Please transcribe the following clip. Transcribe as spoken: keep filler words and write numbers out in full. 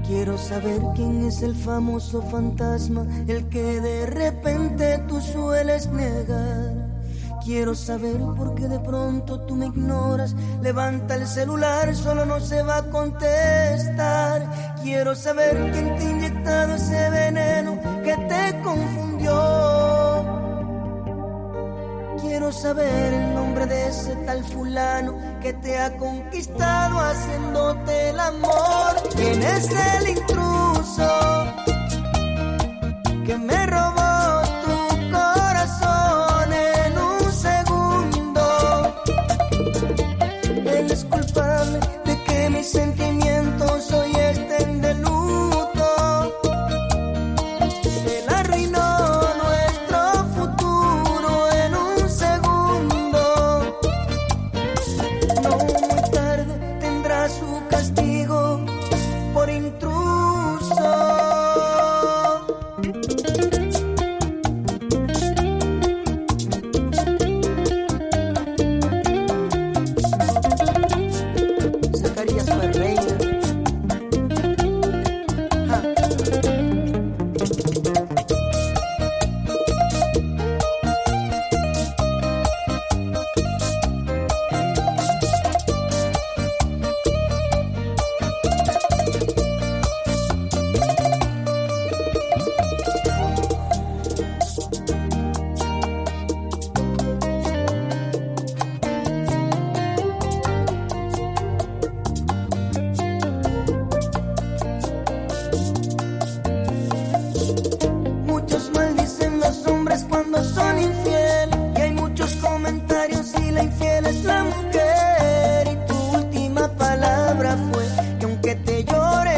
Quiero saber quién es el famoso fantasma, el que de repente tú sueles negar. Quiero saber por qué de pronto tú me ignoras. Levanta el celular, solo no se va a contestar. Quiero saber quién te ha inyectado ese veneno que te confundió. Quiero saber el nombre de ese tal fulano que te ha conquistado haciéndote el amor. ¿Quién es el intruso que me robó tu corazón en un segundo? Él es culpable de que mis sentimientos hoy estén de luto. Él arruinó nuestro futuro en un segundo. No muy tarde tendrá su castigo por intruso. Zacarías Ferreira. Ja. Muchos maldicen los hombres cuando son infieles, y hay muchos comentarios y la infiel es la mujer. Y tu última palabra fue que aunque te llore